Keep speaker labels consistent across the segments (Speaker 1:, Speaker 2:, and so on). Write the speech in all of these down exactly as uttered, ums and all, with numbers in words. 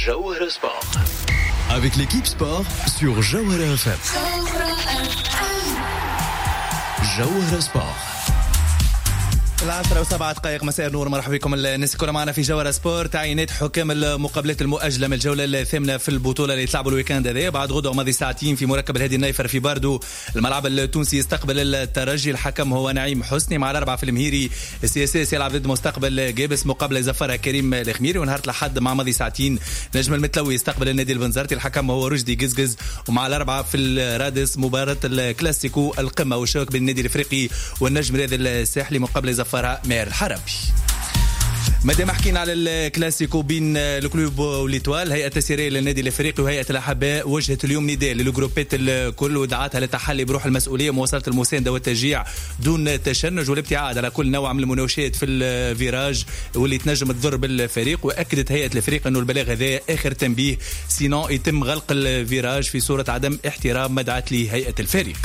Speaker 1: Jawhara Sport. Avec l'équipe sport sur Jawhara F M. Jawhara Sport.
Speaker 2: العشرة وسبعة دقائق مساء النور. مرحبا بكم الناس كلها معنا في جوهرة سبورت. عينات حكام المقابلات المؤجلة من الجولة الثامنة في البطولة اللي تلعبوا الويكاند هذا بعد غدوة ماضي ساعتين في مركب الهادي النايفر في باردو. الملعب التونسي يستقبل الترجي. الحكم هو نعيم حسني مع الأربعة في المهيري. السي اس اس يلعب ضد مستقبل جابس مقابلة زفرة كريم الخميري. ونهار الأحد مع ماضي ساعتين نجم المتلوي يستقبل النادي البنزرتي. الحكم هو رشدي قزقز. ومع الأربعة في الرادس مباراة الكلاسيكو القمة والشوك بين النادي الافريقي والنجم رياض الساحلي مقابلة زفرة مير الحربي. مادام حكينا على الكلاسيكو بين الكلوب والإيطوال، هيئة التسييرية للنادي الافريقي وهيئة الاحباء وجهت اليوم نداء للجروبات الكل ودعاتها للتحلي بروح المسؤوليه ومواصله المسانده والتشجيع دون تشنج والابتعاد على كل نوع من المناوشات في الفيراج واللي تنجم تضر بالفريق. واكدت هيئة الافريقي انه البلاغ هذا اخر تنبيه سينو يتم غلق الفيراج في صوره عدم احترام ما دعت له هيئة الفريق.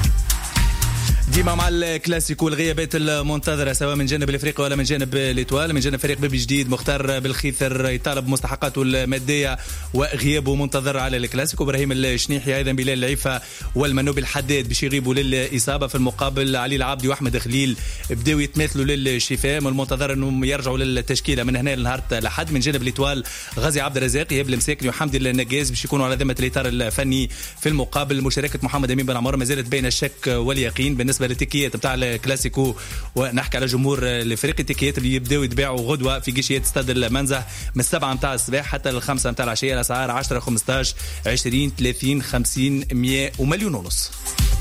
Speaker 2: ديما مع الكلاسيكو الغيابات المنتظرة سواء من جانب الافريقي ولا من جانب الإيطوال. من جانب فريق بيبي جديد مختار بالخيثر يطالب مستحقاته المادية وغيابه منتظر على الكلاسيكو. ابراهيم الشنيحي ايضا بلال العيفة والمنوبي الحداد باش يغيبوا للإصابة. في المقابل علي العابدي واحمد خليل بداو يتماثلوا للشفاء. من المنتظر انهم يرجعوا للتشكيلة من هنا لنهار الاحد. من جانب الإيطوال غازي عبد الرزاق يهب المساكني وحمدي النجاز باش يكونوا على ذمة الإطار الفني. في المقابل مشاركة محمد امين بن عمر ما زالت بين الشك واليقين بالنسبة بالتيكيات بتاع الكلاسيكو. ونحكي على جمهور الفريق التيكيات اللي يبداو يتباعوا غدوه في قشيات استاد المنزه من السبعة متاع الصباح حتى الخمسة متاع العشيه. الاسعار عشرة خمسطاش عشرين ثلاثين خمسين مية ومليون ونص.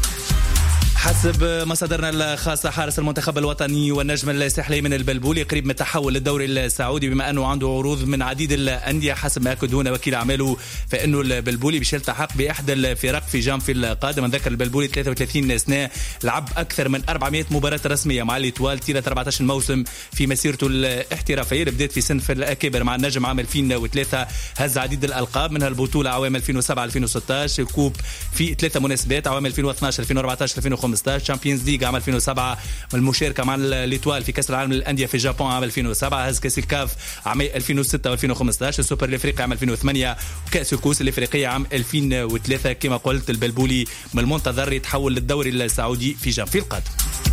Speaker 2: حسب مصادرنا الخاصة حارس المنتخب الوطني والنجم الساحلي من البلبولي قريب من التحول للدوري السعودي بما أنه عنده عروض من عديد الأندية. حسب ما أكد هنا وكيل أعماله فإنه البلبولي باش يلتحق بإحدى الفرق في جانفي القادم. نذكر البلبولي ثلاثة وثلاثين سنة لعب أكثر من أربعمائة مباراة رسمية مع الإيطوال طيلة أربعة عشر موسم في مسيرته الاحترافية. بدأت في سن الأكابر مع النجم عام ألفين وثلاثة. هز عديد الألقاب منها البطولة عوام ألفين وسبعة ألفين وستطاش. الكوب في ثلاثة مناسبات عوام ألفين واثناش ألفين وأربعطاش ألفين وخمسطاش. تشامبيونز ليج عام ألفين وسبعة. والمشاركة مع الإيطوال في كأس العالم للأندية في اليابان عام ألفين وسبعة. هز كأس الكاف عام ألفين وستة وألفين وخمسطاش. السوبر الإفريقي عام ألفين وثمانية. وكأس الكؤوس الإفريقية عام ألفين وثلاثة. كما قلت البلبولي من المنتظر يتحول للدوري السعودي في جانفي القادم.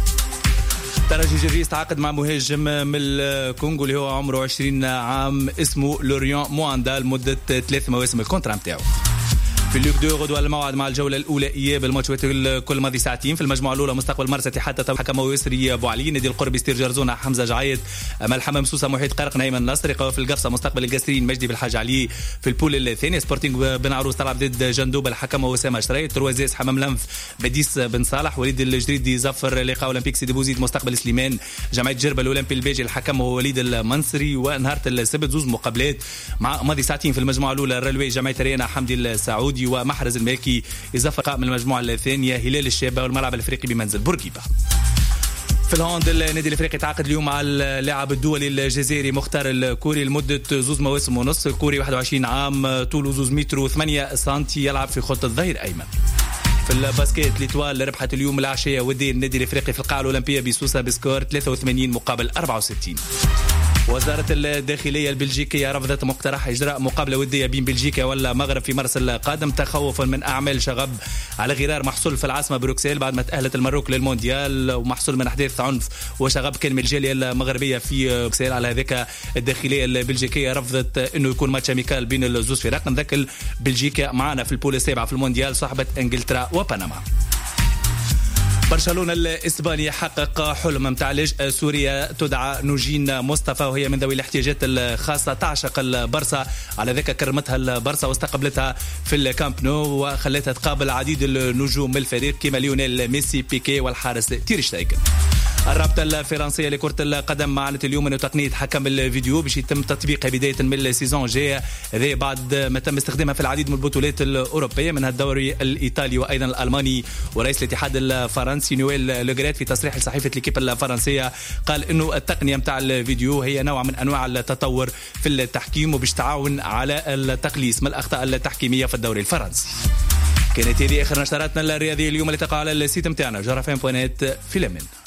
Speaker 2: ترجي جرجيس تعاقد مع مهاجم من الكونغو اللي هو عمره عشرين عام اسمه لوريان مواندا لمدة ثلاث مواسم الكونترا نتاعو. في الليغ دو غدوة الموعد مع الجولة الأولى إياب الماتشات كل ماضي ساعتين. في المجموعة الأولى مستقبل مرسى حتى تو حكم يسري أبو علي. نادي القرب يستير جرزونة حمزة جعيد. أما الحمام سوسة محيط قرق نايم النصر. في القفصة مستقبل القاسرين مجدي بالحاج علي. في البول الثاني سبورتينغ بن عروس تلعب ضد جندوب الحكم وسام شريط. تروازيس حمام لنف بديس بن صالح. وليد الجريدي زفر لقاء أولمبيك سيدي بوزيد مستقبل سليمان. جمعية جربة الأولمبي البيجي الحكم هو وليد المنصري. ونهار السبت زوز مقابلات مع ماضي ساعتين. في المجموعة الأولى الرلوي جمعية ريانا حمدي السعودي ومحرز المالكي إضافة من المجموعة الثانية هلال الشابة والملعب الافريقي بمنزل بورقيبة. في الهوند النادي الافريقي تعاقد اليوم مع اللاعب الدولي الجزائري مختار الكوري لمدة زوز مواسم ونص. الكوري واحد وعشرين عام طوله زوز متر وثمانية سنتي يلعب في خط الظهير أيمن. في الباسكيت الإيطوال ربحت اليوم العشية ودي النادي الافريقي في القاعة الأولمبية بسوسة بسكور ثلاثة وثمانين مقابل أربعة وستين. وزارة الداخلية البلجيكية رفضت مقترح إجراء مقابلة ودية بين بلجيكا والمغرب في مارس القادم تخوفا من أعمال شغب على غرار محصول في العاصمة بروكسل بعد ما تأهلت المروك للمونديال ومحصول من أحداث عنف وشغب كان من الجالية المغربية في بروكسل. على هذاك الداخلية البلجيكية رفضت إنه يكون ماتش أميكال بين الزوز فرق. نذكر بلجيكا معنا في البول السابعة في المونديال صاحبة إنجلترا وبنما. برشلونة الإسباني حقق حلم متاع لاجئة سوريا تدعى نوجين مصطفى وهي من ذوي الاحتياجات الخاصة تعشق البرصة. على ذلك كرمتها البرصة واستقبلتها في الكامب نو وخلتها تقابل عديد النجوم من الفريق كما ليونيل ميسي بيكي والحارس تير شتايجن. الرابطة الفرنسية لكرة القدم أعلنت اليوم أنه تقنية حكم الفيديو باش يتم تطبيقها بداية من السيزون جاي هذا بعد ما تم استخدامها في العديد من البطولات الأوروبية منها الدوري الإيطالي وأيضا الألماني. ورئيس الاتحاد الفرنسي نويل لوغريت في تصريح لصحيفة الكيب الفرنسية قال أنه التقنية متاع الفيديو هي نوع من أنواع التطور في التحكيم وباش تعاون على التقليص من الأخطاء التحكيمية في الدوري الفرنسي. كانت هذه آخر نشراتنا الرياضية اليوم اللي تقع على السيت متاعنا جرافين بوينت في لمن.